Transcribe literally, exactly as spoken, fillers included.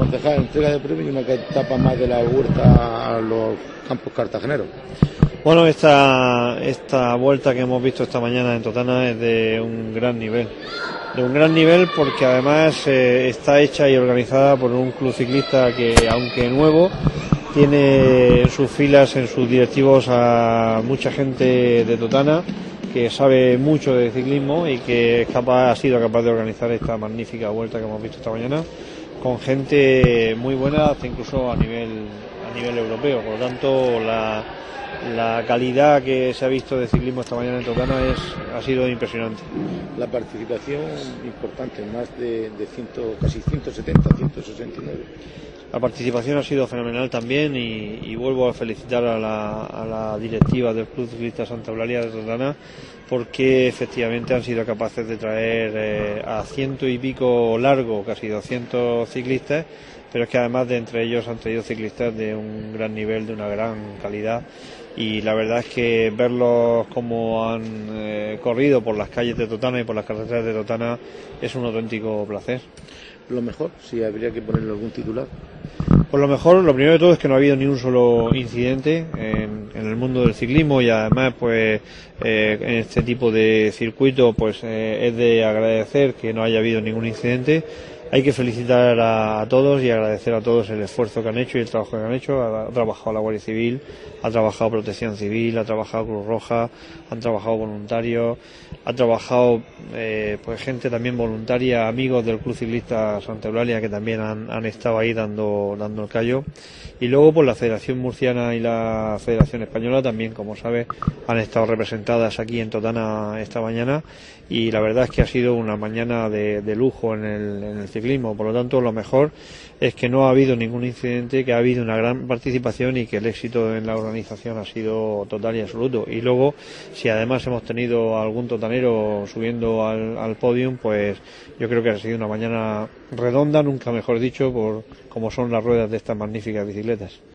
concejal, entrega de premios y una etapa más de la huerta a los campos cartageneros. Bueno, esta, esta vuelta que hemos visto esta mañana en Totana es de un gran nivel. De un gran nivel porque además eh, está hecha y organizada por un club ciclista que, aunque nuevo, tiene en sus filas, en sus directivos, a mucha gente de Totana que sabe mucho de ciclismo y que es capaz, ha sido capaz de organizar esta magnífica vuelta que hemos visto esta mañana con gente muy buena, hasta incluso a nivel a nivel europeo. Por lo tanto, la, la calidad que se ha visto de ciclismo esta mañana en Totana es, ha sido impresionante. La participación importante, más de, de ciento, casi ciento setenta, ciento sesenta y nueve. La participación ha sido fenomenal también y, y vuelvo a felicitar a la, a la directiva del Club Ciclista Santa Eulalia de Totana porque efectivamente han sido capaces de traer eh, a ciento y pico largo, casi doscientos ciclistas, pero es que además de entre ellos han traído ciclistas de un gran nivel, de una gran calidad, y la verdad es que verlos como han eh, corrido por las calles de Totana y por las carreteras de Totana es un auténtico placer. Lo mejor, si habría que ponerle algún titular. Pues lo mejor, lo primero de todo es que no ha habido ni un solo incidente en, en el mundo del ciclismo y además pues eh, en este tipo de circuito pues eh, es de agradecer que no haya habido ningún incidente. Hay que felicitar a, a todos y agradecer a todos el esfuerzo que han hecho y el trabajo que han hecho. Ha, ha trabajado la Guardia Civil, ha trabajado Protección Civil, ha trabajado Cruz Roja, han trabajado voluntarios, ha trabajado eh, pues gente también voluntaria, amigos del Club Ciclista Santa Eulalia que también han, han estado ahí dando, dando el callo. Y luego pues la Federación Murciana y la Federación Española también, como sabes, han estado representadas aquí en Totana esta mañana y la verdad es que ha sido una mañana de, de lujo en el, en el ciclismo. Por lo tanto, lo mejor es que no ha habido ningún incidente, que ha habido una gran participación y que el éxito en la organización ha sido total y absoluto. Y luego, si además hemos tenido algún totanero subiendo al, al podium, pues yo creo que ha sido una mañana redonda, nunca mejor dicho, por como son las ruedas de estas magníficas bicicletas.